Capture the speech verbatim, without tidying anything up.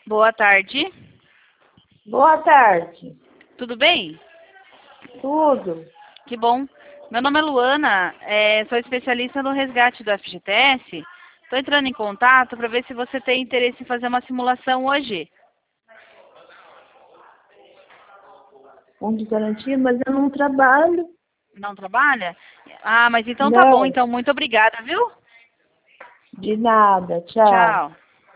Boa tarde. Boa tarde. Tudo bem? Tudo. Que bom. Meu nome é Luana, é, sou especialista no resgate do F G T S. Estou entrando em contato para ver se você tem interesse em fazer uma simulação hoje. Fundo de garantia, mas eu não trabalho. Não trabalha? Ah, mas então tá bom. Não, Então, muito obrigada, viu? de nada. Tchau. Tchau.